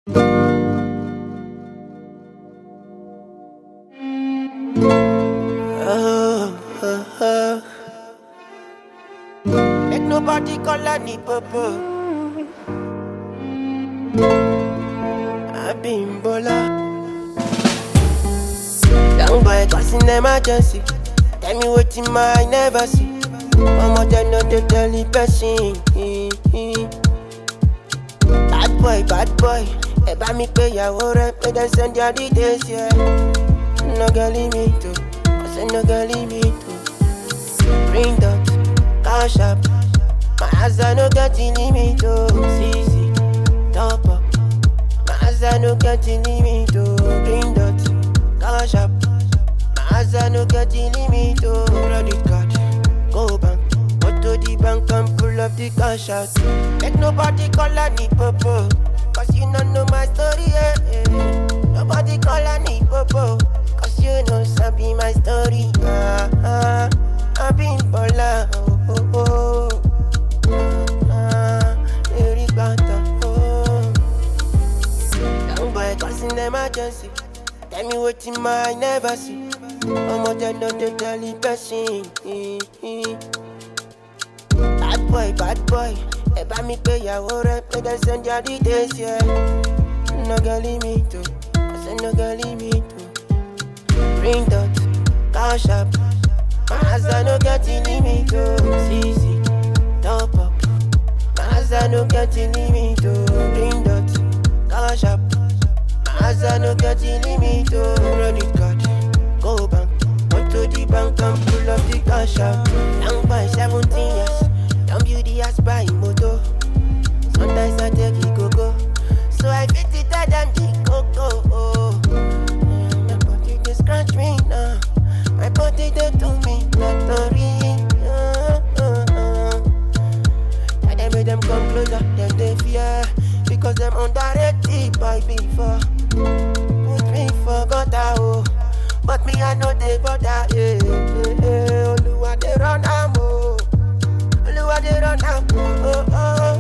Make nobody call any purple. I been bola. Young boy causing emergency. Tell me what in my never see. Mama tell no to tell the person. Bad boy. Eba mi pay ya ore, pay them send ya details, yeah. No girl limit to, I say no girl limit to. Green dot, cash up. My eyes are no getting limit to. CC, top up. My eyes are no getting limit to. Green dot, cash up. My eyes are no getting limit to. Credit card, go bank. Go to the bank and pull up the cash out. Make nobody call any purple. Cause you don't know my story, Nobody call any popo. Cause you know some be my story, I been bola, lyric bata, Young boy causing emergency. Tell me what in my never see. Mama tell no to tell the person. Bad boy. Eba mi pay ya ore, pay them send ya details, yeah. No girl limit to, I say no girl limit to. Green dot, cash up. My eyes are no getting limit to. CC, top up. My eyes are no getting limit to. Green dot, cash up. My eyes are no getting limit to. Credit card, go bank. Go to the bank and pull up the cash out. Young boy 17 years. Don't beauty as by moto. Sometimes I take it go. So I fit it than the coco. My body they scratch me now. My body they do me lottery. I made them come closer, then they fear. Because them underrated by before. Put me for gutter, but me I know they bother. Oluwa they run ammo. Oluwa they run ammo.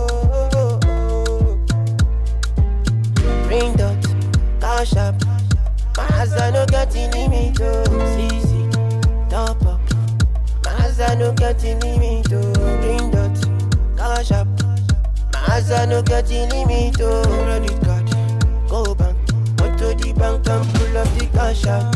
Green dot, cash up. My eyes are no getting limit to. CC, top up. My eyes are no getting limit to. Green dot, cash up. My eyes are no getting limit to. Credit card, go bank. Go to the bank and pull up the cash out.